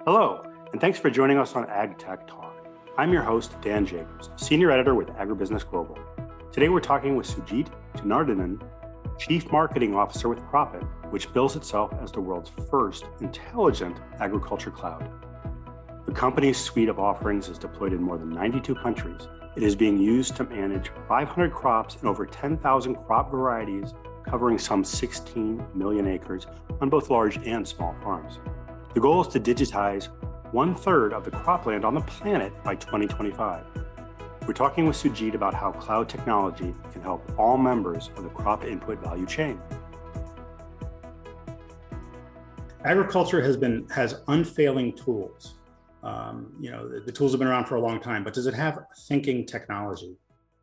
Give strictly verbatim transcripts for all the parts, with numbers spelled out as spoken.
Hello, and thanks for joining us on AgTech Talk. I'm your host, Dan Jacobs, Senior Editor with Agribusiness Global. Today we're talking with Sujit Janardhanan, Chief Marketing Officer with Croppit, which bills itself as the world's first intelligent agriculture cloud. The company's suite of offerings is deployed in more than ninety-two countries. It is being used to manage five hundred crops and over ten thousand crop varieties, covering some sixteen million acres on both large and small farms. The goal is to digitize one third of the cropland on the planet by twenty twenty-five. We're talking with Sujit about how cloud technology can help all members of the crop input value chain. Agriculture has been has unfailing tools. Um, you know, the, the tools have been around for a long time, but does it have thinking technology?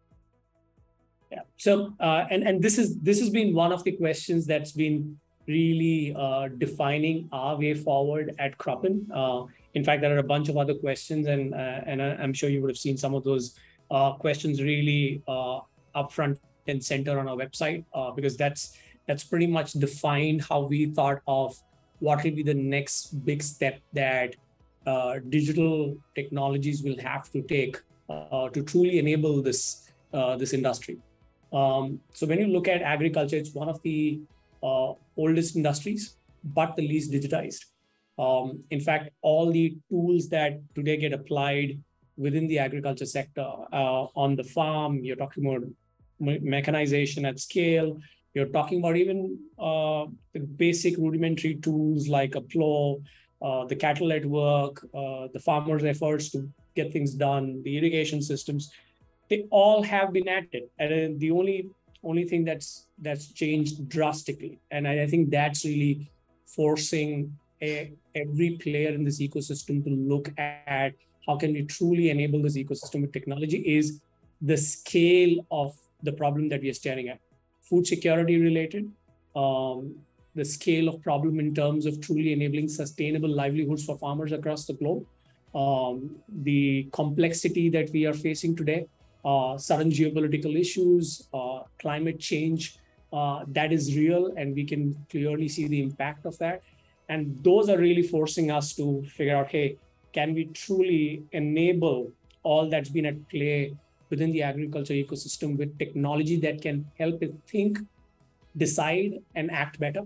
Yeah. So, uh, and and this is this has been one of the questions that's been really uh, defining our way forward at Croppin. Uh, in fact, there are a bunch of other questions, and uh, and I'm sure you would have seen some of those uh, questions really uh, upfront and center on our website, uh, because that's that's pretty much defined how we thought of what will be the next big step that uh, digital technologies will have to take uh, to truly enable this uh, this industry. Um, so when you look at agriculture, it's one of the uh, oldest industries, but the least digitized. Um, in fact, all the tools that today get applied within the agriculture sector uh, on the farm, you're talking about me- mechanization at scale, you're talking about even uh, the basic rudimentary tools like a plow, uh, the cattle at work, uh, the farmers' efforts to get things done, the irrigation systems, they all have been added. And the only only thing that's that's changed drastically. And I, I think that's really forcing a, every player in this ecosystem to look at how can we truly enable this ecosystem with technology is the scale of the problem that we are staring at. Food security related, um, the scale of problem in terms of truly enabling sustainable livelihoods for farmers across the globe, um, the complexity that we are facing today, Uh, sudden geopolitical issues, uh, climate change, uh, that is real, and we can clearly see the impact of that. And those are really forcing us to figure out, hey, can we truly enable all that's been at play within the agriculture ecosystem with technology that can help it think, decide, and act better?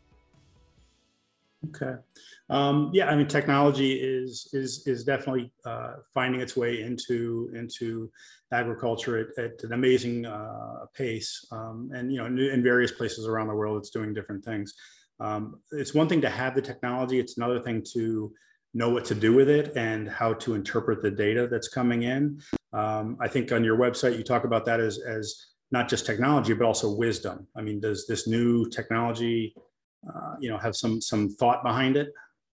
Okay. Um, yeah, I mean, technology is is is definitely uh, finding its way into into agriculture at, at an amazing uh, pace, um, and you know, in various places around the world, it's doing different things. Um, it's one thing to have the technology; it's another thing to know what to do with it and how to interpret the data that's coming in. Um, I think on your website you talk about that as as not just technology but also wisdom. I mean, does this new technology Uh, you know, have some some thought behind it?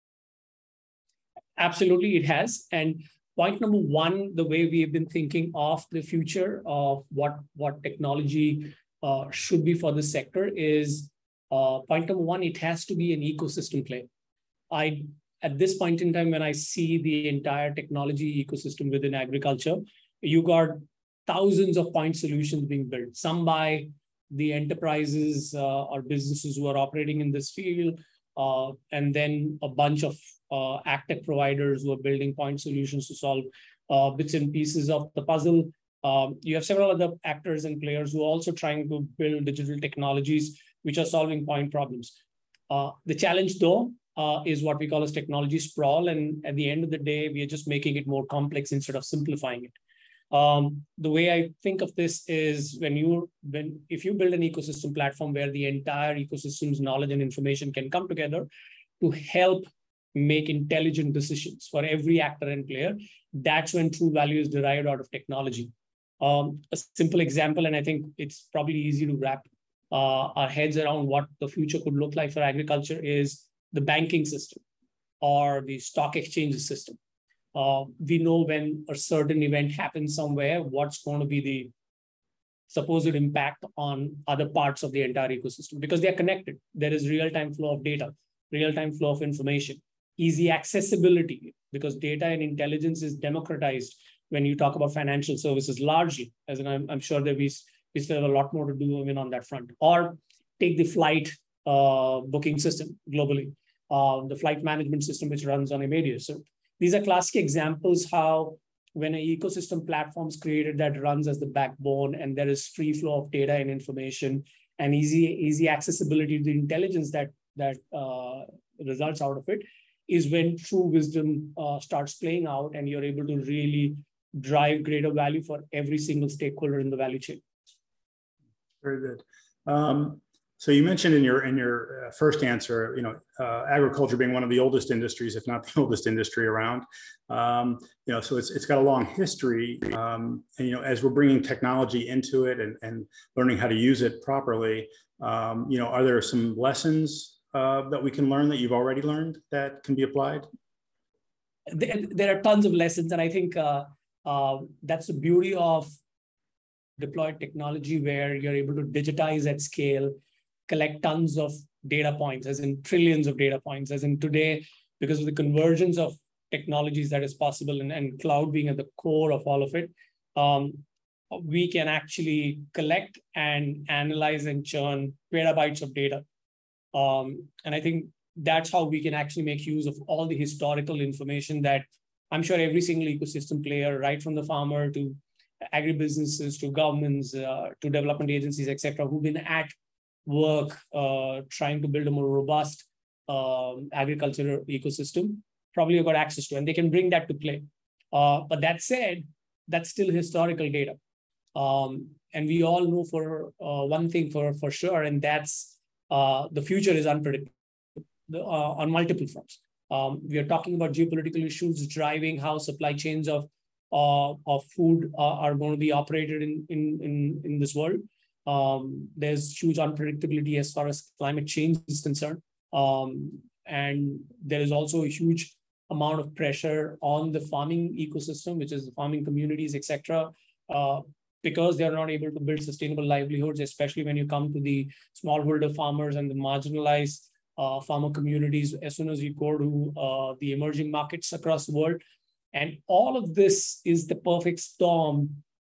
Absolutely, it has. And point number one, the way we have been thinking of the future of what what technology uh, should be for this sector is uh, point number one, it has to be an ecosystem play. I at this point in time, when I see the entire technology ecosystem within agriculture, you got thousands of point solutions being built, some by the enterprises uh, or businesses who are operating in this field, uh, and then a bunch of uh, AgTech providers who are building point solutions to solve uh, bits and pieces of the puzzle. Um, you have several other actors and players who are also trying to build digital technologies which are solving point problems. Uh, the challenge, though, uh, is what we call as technology sprawl, and at the end of the day, we are just making it more complex instead of simplifying it. Um, the way I think of this is when you, when if you build an ecosystem platform where the entire ecosystem's knowledge and information can come together to help make intelligent decisions for every actor and player, that's when true value is derived out of technology. Um, a simple example, and I think it's probably easy to wrap uh, our heads around what the future could look like for agriculture is the banking system or the stock exchange system. Uh, we know when a certain event happens somewhere, what's going to be the supposed impact on other parts of the entire ecosystem, because they are connected. There is real-time flow of data, real-time flow of information, easy accessibility, because data and intelligence is democratized when you talk about financial services largely, as in I'm, I'm sure that we, we still have a lot more to do even on that front. Or take the flight uh, booking system globally. uh, the flight management system which runs on Amadeus. So these are classic examples how when an ecosystem platform is created that runs as the backbone and there is free flow of data and information and easy, easy accessibility to the intelligence that, that uh, results out of it, is when true wisdom uh, starts playing out and you're able to really drive greater value for every single stakeholder in the value chain. Very good. Um, so you mentioned in your in your uh, first answer, you know, uh, agriculture being one of the oldest industries, if not the oldest industry around. Um, you know, so it's it's got a long history. Um, and you know, as we're bringing technology into it and and learning how to use it properly, um, you know, are there some lessons uh, that we can learn that you've already learned that can be applied? There, there are tons of lessons, and I think uh, uh, that's the beauty of deployed technology, where you're able to digitize at scale, collect tons of data points, as in trillions of data points, as in today, because of the convergence of technologies that is possible and, and cloud being at the core of all of it, um, we can actually collect and analyze and churn petabytes of data. Um, and I think that's how we can actually make use of all the historical information that I'm sure every single ecosystem player, right from the farmer to agribusinesses to governments uh, to development agencies, et cetera, who've been at work uh, trying to build a more robust um, agricultural ecosystem, probably have got access to, and they can bring that to play. Uh, but that said, that's still historical data. Um, and we all know for uh, one thing for, for sure, and that's uh, the future is unpredictable the, uh, on multiple fronts. Um, we are talking about geopolitical issues driving how supply chains of Uh, of food uh, are going to be operated in, in, in, in this world. Um, there's huge unpredictability as far as climate change is concerned. Um, and there is also a huge amount of pressure on the farming ecosystem, which is the farming communities, et cetera, uh, because they're not able to build sustainable livelihoods, especially when you come to the smallholder farmers and the marginalized uh, farmer communities, as soon as you go to uh, the emerging markets across the world. And all of this is the perfect storm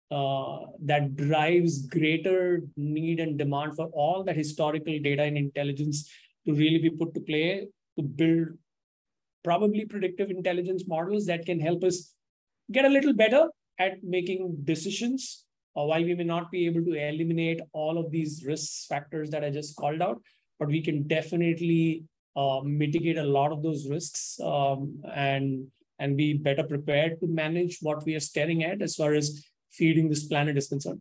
uh, that drives greater need and demand for all that historical data and intelligence to really be put to play to build probably predictive intelligence models that can help us get a little better at making decisions. Uh, while we may not be able to eliminate all of these risk factors that I just called out, but we can definitely uh, mitigate a lot of those risks um, and and be better prepared to manage what we are staring at as far as feeding this planet is concerned.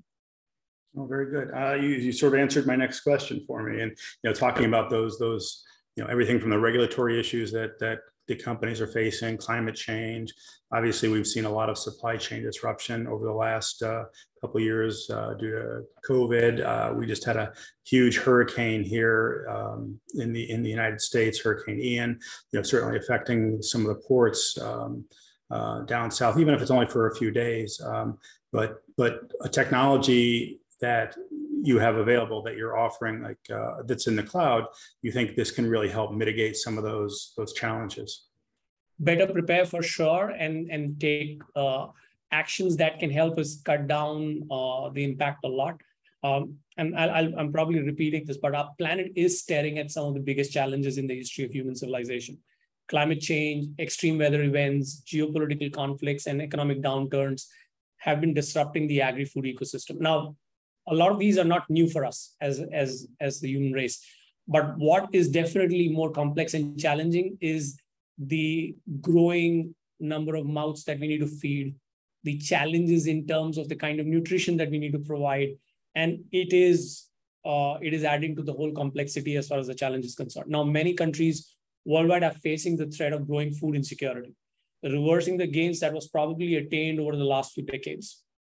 Oh, very good. Uh, you, you sort of answered my next question for me. And, you know, talking about those, those, you know, everything from the regulatory issues that, that the companies are facing, climate change. Obviously, we've seen a lot of supply chain disruption over the last uh, couple of years uh, due to COVID. Uh, we just had a huge hurricane here um, in the in the United States, Hurricane Ian. You know, certainly affecting some of the ports um, uh, down south, even if it's only for a few days. Um, but but a technology that you have available that you're offering, like uh, that's in the cloud, you think this can really help mitigate some of those those challenges? Better prepare for sure, and and take uh, actions that can help us cut down uh, the impact a lot. Um, and I'll, I'll, I'm probably repeating this, but our planet is staring at some of the biggest challenges in the history of human civilization. Climate change, extreme weather events, geopolitical conflicts, and economic downturns have been disrupting the agri-food ecosystem. Now, a lot of these are not new for us as, as, as the human race. But what is definitely more complex and challenging is the growing number of mouths that we need to feed, the challenges in terms of the kind of nutrition that we need to provide. And it is, uh, it is adding to the whole complexity as far as the challenge is concerned. Now, many countries worldwide are facing the threat of growing food insecurity, reversing the gains that was probably attained over the last few decades.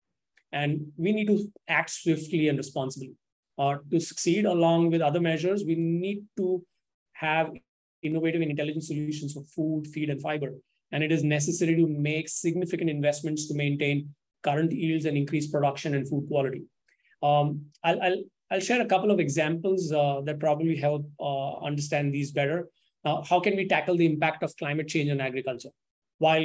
And we need to act swiftly and responsibly. Uh, to succeed along with other measures, we need to have innovative and intelligent solutions for food, feed, and fiber. And it is necessary to make significant investments to maintain current yields and increase production and food quality. Um, I'll, I'll, I'll share a couple of examples uh, that probably help uh, understand these better. Uh, how can we tackle the impact of climate change on agriculture? While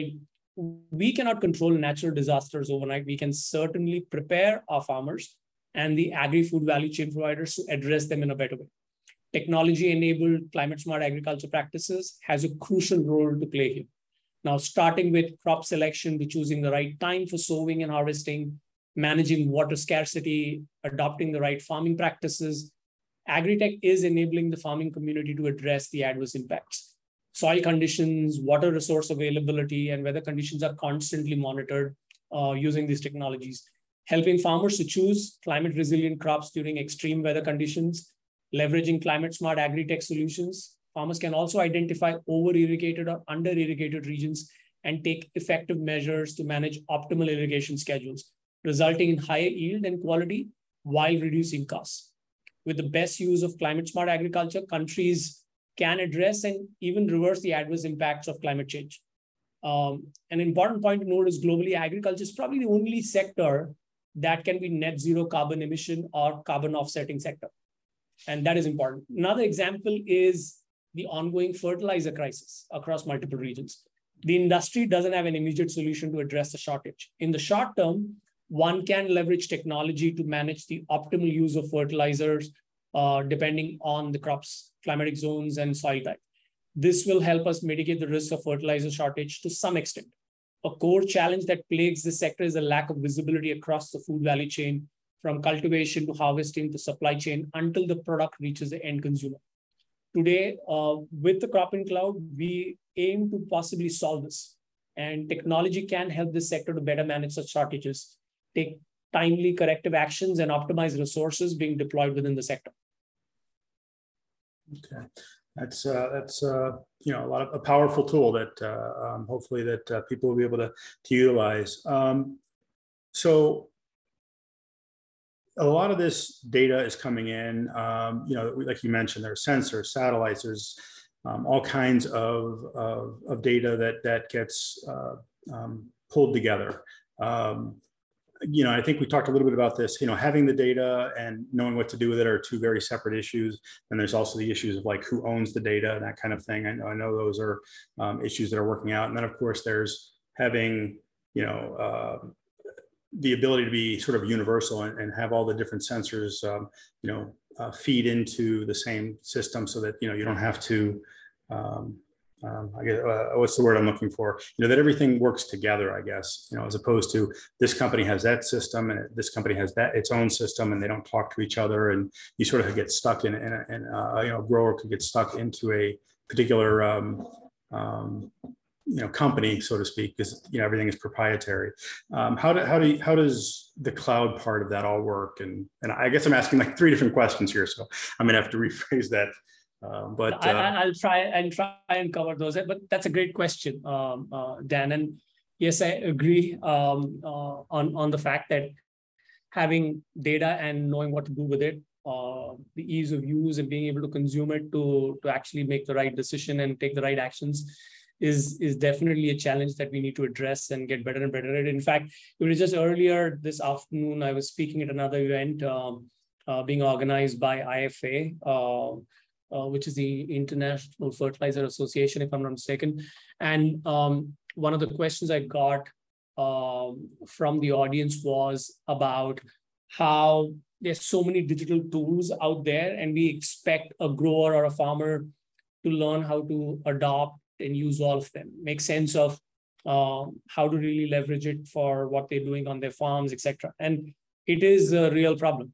we cannot control natural disasters overnight, we can certainly prepare our farmers and the agri-food value chain providers to address them in a better way. technology-enabled climate-smart agriculture practices has a crucial role to play here. Now, starting with crop selection, with choosing the right time for sowing and harvesting, managing water scarcity, adopting the right farming practices, agri-tech is enabling the farming community to address the adverse impacts. Soil conditions, water resource availability, and weather conditions are constantly monitored uh, using these technologies, helping farmers to choose climate-resilient crops during extreme weather conditions. Leveraging climate-smart agri-tech solutions, farmers can also identify over-irrigated or under-irrigated regions and take effective measures to manage optimal irrigation schedules, resulting in higher yield and quality while reducing costs. With the best use of climate-smart agriculture, countries can address and even reverse the adverse impacts of climate change. Um, an important point to note is globally, agriculture is probably the only sector that can be net zero carbon emission or carbon offsetting sector. And that is important. Another example is the ongoing fertilizer crisis across multiple regions. The industry doesn't have an immediate solution to address the shortage. In the short term, one can leverage technology to manage the optimal use of fertilizers uh, depending on the crop's climatic zones and soil type. This will help us mitigate the risk of fertilizer shortage to some extent. A core challenge that plagues this sector is a lack of visibility across the food value chain, from cultivation to harvesting to supply chain until the product reaches the end consumer. Today, uh, with the Cropin Cloud, we aim to possibly solve this. And technology can help this sector to better manage such shortages, take timely corrective actions, and optimize resources being deployed within the sector. Okay, that's uh, that's uh, you know a lot of a powerful tool that uh, um, hopefully that uh, people will be able to to utilize. Um, so. A lot of this data is coming in, um, you know, like you mentioned, there are sensors, satellites, there's um, all kinds of, of, of data that, that gets uh, um, pulled together. Um, you know, I think we talked a little bit about this, you know, having the data and knowing what to do with it are two very separate issues. And there's also the issues of like who owns the data and that kind of thing. I know, I know those are um, issues that are working out. And then of course there's having, you know, uh, the ability to be sort of universal and, and have all the different sensors, um, you know, uh, feed into the same system so that, you know, you don't have to, um, um, I guess, uh, what's the word I'm looking for? You know, that everything works together, I guess, you know, as opposed to this company has that system and this company has that its own system and they don't talk to each other. And you sort of get stuck in, in, a, in a, you know, a grower could get stuck into a particular, um, um, you know, company, so to speak, because, you know, everything is proprietary. Um, how do, how do you, how does the cloud part of that all work? And, and I guess I'm asking like three different questions here, so I'm gonna have to rephrase that. Um, but uh, I, I'll try and try and cover those. But that's a great question, um, uh, Dan. And yes, I agree um, uh, on on the fact that having data and knowing what to do with it, uh, the ease of use and being able to consume it to to actually make the right decision and take the right actions is is definitely a challenge that we need to address and get better and better at. In fact, it was just earlier this afternoon, I was speaking at another event um, uh, being organized by I F A, uh, uh, which is the International Fertilizer Association, if I'm not mistaken. And um, one of the questions I got um, from the audience was about how there's so many digital tools out there and we expect a grower or a farmer to learn how to adopt and use all of them, make sense of uh, how to really leverage it for what they're doing on their farms, et cetera. And it is a real problem.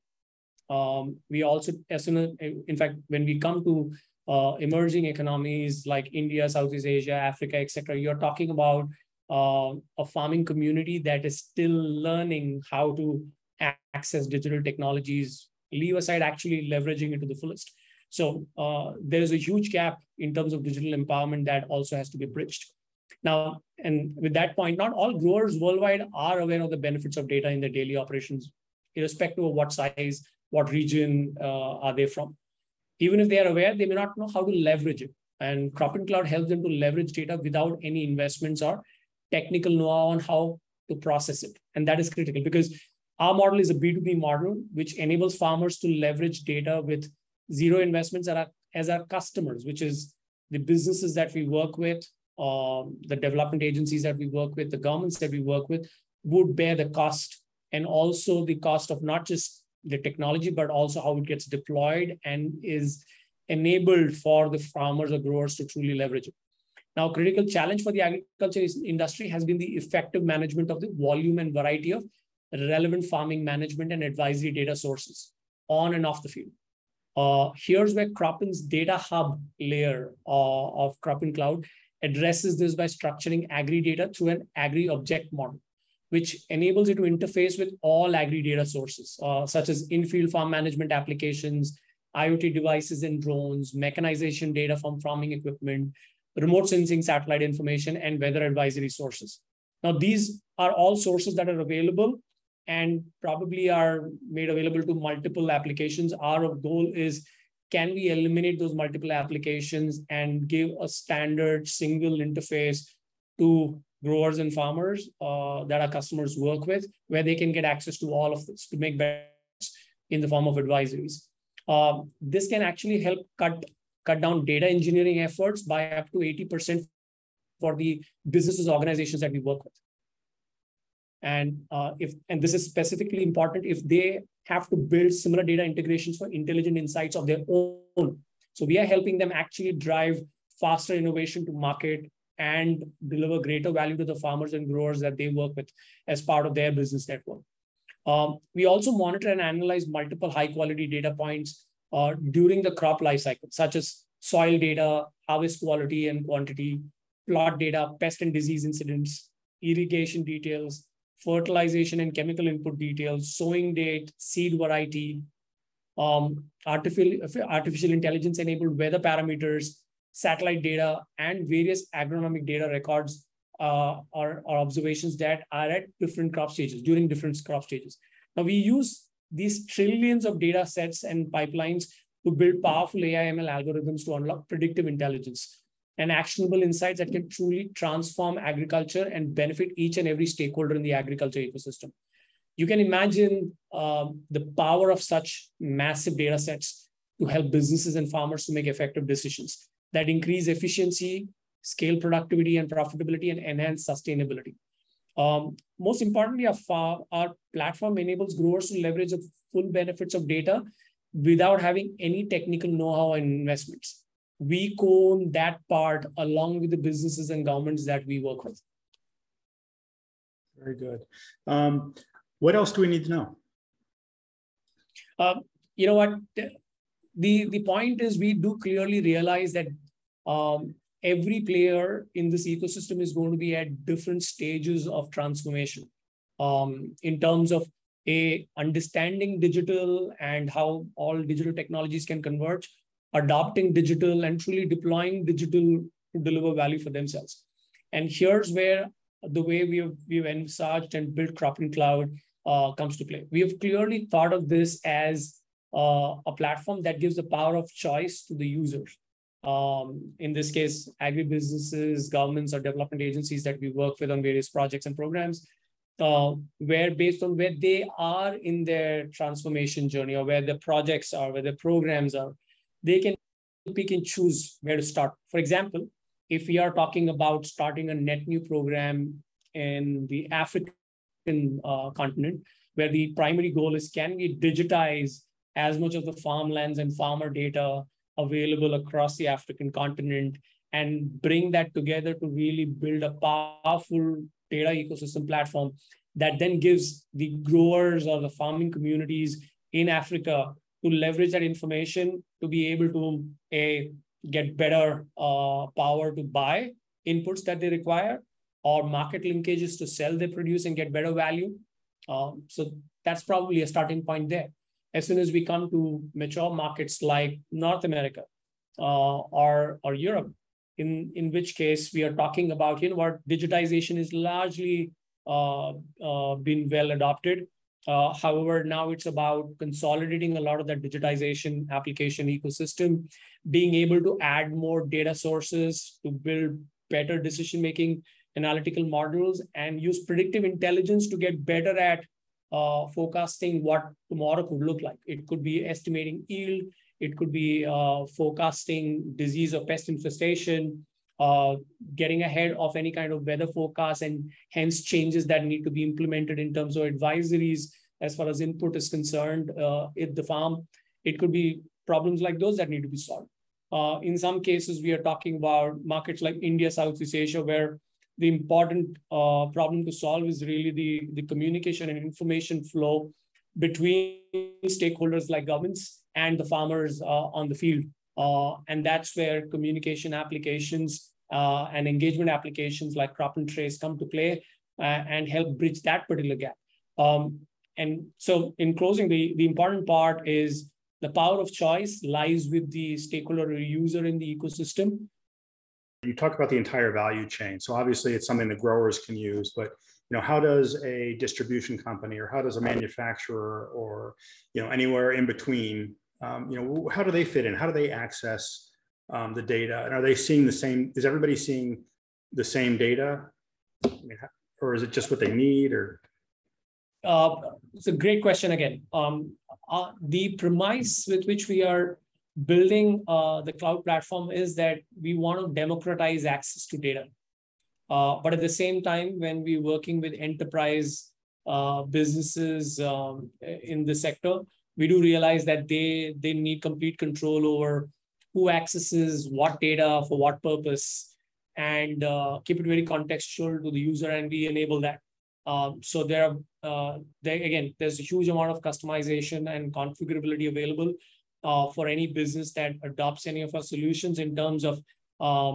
Um, we also, as soon as, in fact, when we come to uh, emerging economies like India, Southeast Asia, Africa, et cetera, you're talking about uh, a farming community that is still learning how to access digital technologies, leave aside actually leveraging it to the fullest. So uh, there is a huge gap in terms of digital empowerment that also has to be bridged. Now, and with that point, not all growers worldwide are aware of the benefits of data in their daily operations, irrespective of what size, what region uh, are they from. Even if they are aware, they may not know how to leverage it. And Cropin Cloud helps them to leverage data without any investments or technical know-how on how to process it. And that is critical because our model is a B two B model, which enables farmers to leverage data with zero investments as our, as our customers, which is the businesses that we work with, um, the development agencies that we work with, the governments that we work with, would bear the cost, and also the cost of not just the technology, but also how it gets deployed and is enabled for the farmers or growers to truly leverage it. Now, a critical challenge for the agriculture industry has been the effective management of the volume and variety of relevant farming management and advisory data sources on and off the field. Uh, here's where Cropin's data hub layer uh, of Cropin Cloud addresses this by structuring agri-data through an agri-object model, which enables it to interface with all agri-data sources, uh, such as in-field farm management applications, IoT devices and drones, mechanization data from farming equipment, remote sensing satellite information, and weather advisory sources. Now, these are all sources that are available and probably are made available to multiple applications. Our goal is, can we eliminate those multiple applications and give a standard single interface to growers and farmers uh, that our customers work with, where they can get access to all of this to make better in the form of advisories. Uh, this can actually help cut, cut down data engineering efforts by up to eighty percent for the businesses, organizations that we work with. And uh, if and this is specifically important if they have to build similar data integrations for intelligent insights of their own. So we are helping them actually drive faster innovation to market and deliver greater value to the farmers and growers that they work with as part of their business network. Um, we also monitor and analyze multiple high-quality data points uh, during the crop life cycle, such as soil data, harvest quality and quantity, plot data, pest and disease incidents, irrigation details, fertilization and chemical input details, sowing date, seed variety, um, artificial, artificial intelligence-enabled weather parameters, satellite data, and various agronomic data records uh, or, or observations that are at different crop stages, during different crop stages. Now, we use these trillions of data sets and pipelines to build powerful A I M L algorithms to unlock predictive intelligence and actionable insights that can truly transform agriculture and benefit each and every stakeholder in the agriculture ecosystem. You can imagine um, the power of such massive data sets to help businesses and farmers to make effective decisions that increase efficiency, scale productivity and profitability, and enhance sustainability. Um, most importantly, our, farm, our platform enables growers to leverage the full benefits of data without having any technical know-how and investments. We co-own that part along with the businesses and governments that we work with. Very good. Um, what else do we need to know? Uh, you know what? The, the point is we do clearly realize that um, every player in this ecosystem is going to be at different stages of transformation um, in terms of a understanding digital and how all digital technologies can converge, adopting digital and truly deploying digital to deliver value for themselves. And here's where the way we have we've envisaged and built Cropin Cloud uh, comes to play. We have clearly thought of this as uh, a platform that gives the power of choice to the users. Um, in this case, agribusinesses, governments, or development agencies that we work with on various projects and programs, uh, where based on where they are in their transformation journey or where the projects are, where the programs are, they can pick and choose where to start. For example, if we are talking about starting a net new program in the African uh, continent, where the primary goal is, can we digitize as much of the farmlands and farmer data available across the African continent and bring that together to really build a powerful data ecosystem platform that then gives the growers or the farming communities in Africa to leverage that information to be able to a, get better uh, power to buy inputs that they require, or market linkages to sell their produce and get better value. Um, so that's probably a starting point there. As soon as we come to mature markets like North America uh, or, or Europe, in, in which case we are talking about, you know what, digitization is largely uh, uh, been well adopted. Uh, however, now it's about consolidating a lot of that digitization application ecosystem, being able to add more data sources to build better decision-making analytical models and use predictive intelligence to get better at uh, forecasting what tomorrow could look like. It could be estimating yield. It could be uh, forecasting disease or pest infestation, uh, getting ahead of any kind of weather forecast and hence changes that need to be implemented in terms of advisories as far as input is concerned uh, at the farm. It could be problems like those that need to be solved. Uh, in some cases, we are talking about markets like India, Southeast Asia, where the important uh, problem to solve is really the, the communication and information flow between stakeholders like governments and the farmers uh, on the field. Uh, and that's where communication applications uh, and engagement applications like Crop and Trace come to play uh, and help bridge that particular gap. Um, and so in closing, the, the important part is the power of choice lies with the stakeholder or user in the ecosystem. You talk about the entire value chain. So obviously it's something that growers can use, but you know, how does a distribution company or how does a manufacturer or you know, anywhere in between, um, you know, how do they fit in? How do they access um, the data? And are they seeing the same, is everybody seeing the same data? I mean, or is it just what they need or? Uh, it's a great question again. Um, uh, the premise with which we are building uh, the cloud platform is that we want to democratize access to data. Uh, but at the same time, when we're working with enterprise uh, businesses um, in the sector, we do realize that they, they need complete control over who accesses what data for what purpose, and uh, keep it very contextual to the user, and we enable that. Um, so there are, uh, there, again, there's a huge amount of customization and configurability available uh, for any business that adopts any of our solutions in terms of um,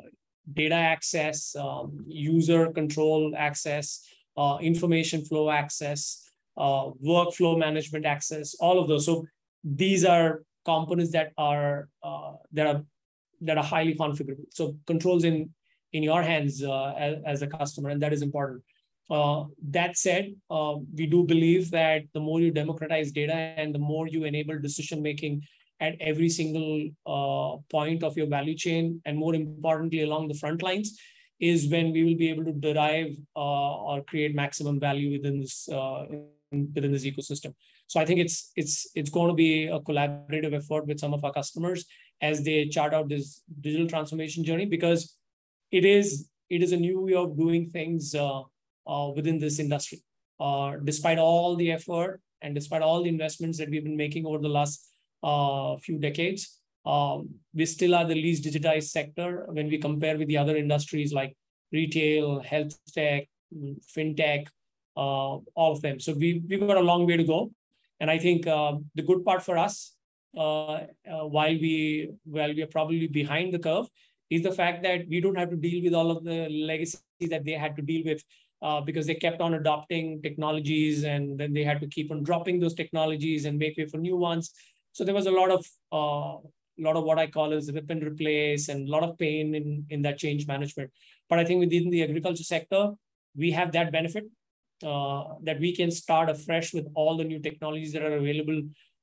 data access, um, user control access, uh, information flow access, uh, workflow management access, all of those. So these are components that are uh, that are that are highly configurable. So controls in in your hands uh, as, as a customer, and that is important. Uh, that said, uh, we do believe that the more you democratize data and the more you enable decision-making at every single uh, point of your value chain, and more importantly, along the front lines, is when we will be able to derive uh, or create maximum value within this uh, within this ecosystem. So I think it's it's it's going to be a collaborative effort with some of our customers as they chart out this digital transformation journey, because it is it is a new way of doing things uh, uh, within this industry. Uh, despite all the effort and despite all the investments that we've been making over the last uh, few decades, um, we still are the least digitized sector when we compare with the other industries like retail, health tech, fintech, uh, all of them. So we, we've got a long way to go. And I think uh, the good part for us, uh, uh, while we while we are probably behind the curve, is the fact that we don't have to deal with all of the legacy that they had to deal with uh, because they kept on adopting technologies, and then they had to keep on dropping those technologies and make way for new ones. So there was a lot of uh, lot of what I call as rip and replace, and a lot of pain in, in that change management. But I think within the agriculture sector, we have that benefit uh, that we can start afresh with all the new technologies that are available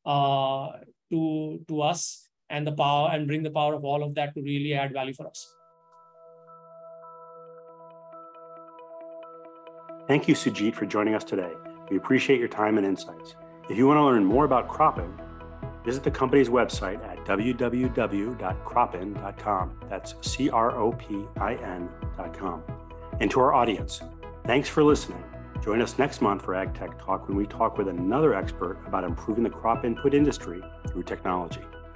uh, to, to us, and the power and bring the power of all of that to really add value for us. Thank you, Sujit, for joining us today. We appreciate your time and insights. If you want to learn more about Cropin, visit the company's website at w w w dot cropin dot com. That's C R O P I N dot com. And to our audience, thanks for listening. Join us next month for AgTech Talk when we talk with another expert about improving the crop input industry through technology.